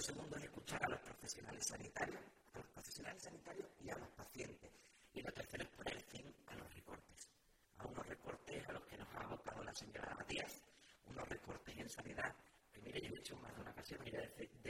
segundo es escuchar a los profesionales sanitarios y a los pacientes. Y lo tercero es poner fin a los recortes. A unos recortes a los que nos ha abocado la señora Díaz, unos recortes en sanidad, que mire, yo he dicho en más de una ocasión, mire, desde